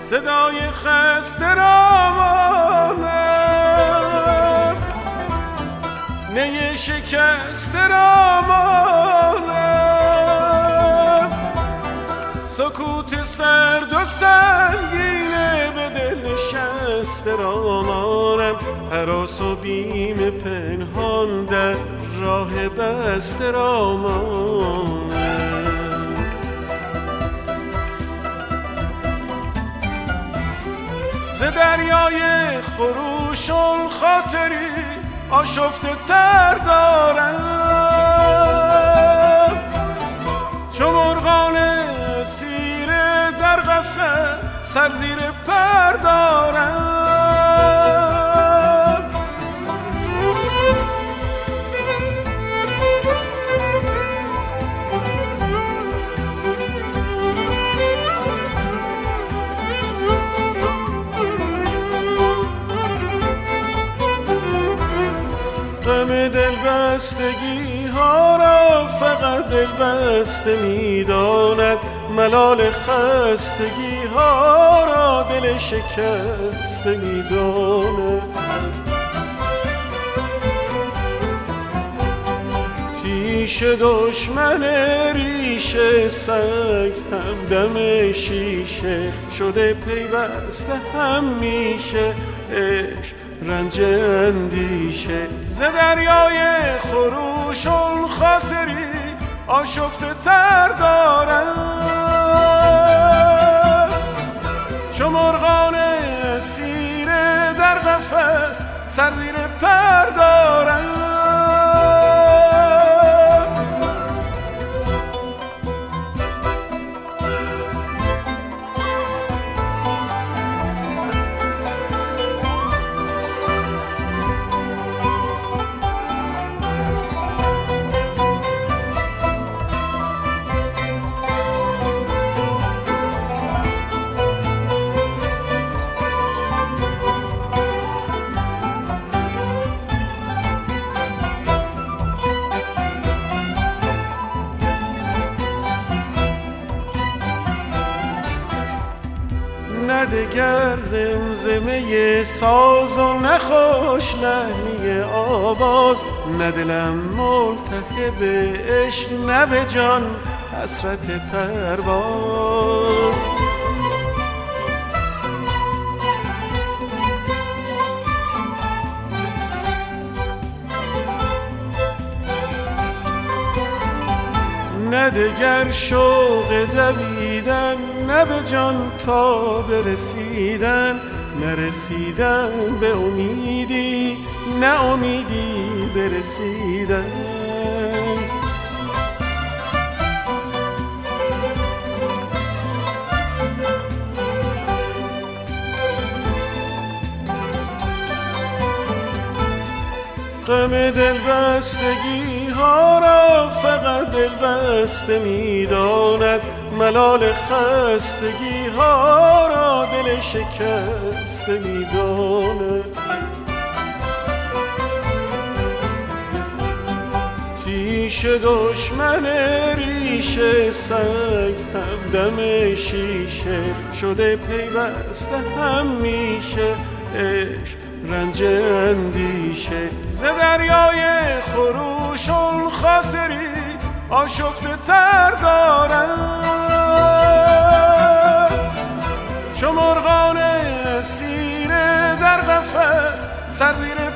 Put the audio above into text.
صدای خسته را مانم، نی شکسته را مانم، سکوت سرد و سنگینه به دل نشسته را مانم، هراس و بیم پنهان در راه بسته را مانم. ز دریای خروشان خاطری آشفته تر دارم، چو مرغان اسیر در قفس سر زیر پر دارم. غم دلبستگی ها را فقط دلبسته می داند، ملال خستگی ها را دل شکسته می داند. تیش دشمن ریشه سگ همدم شیشه شده پیوسته همیشه عشق رنج اندیشه. ز دریای خروشان خاطری آشفته تر دارم، چو مرغان اسیر در قفس سر زیر پر دارم. نه دگر زمزمه ساز و نه خوش لحنی آواز، نه دلم ملتهب عشق نه به جان حسرت پرواز. نه دگر شوق دویدن نه به جان تا برسیدن، نرسیدن به امیدی نه امیدی برسیدن. غم دلبستگی ها را فقط دلبسته می داند، ملال خستگی ها را دل شکسته می داند. تیش دشمن ریشه سگ همدم شیشه شده پیوسته همیشه عشق رنج اندیشه. ز دریای خروشان خاطری آشفته تر دارم، چو مرغان اسیر در قفس سر زیر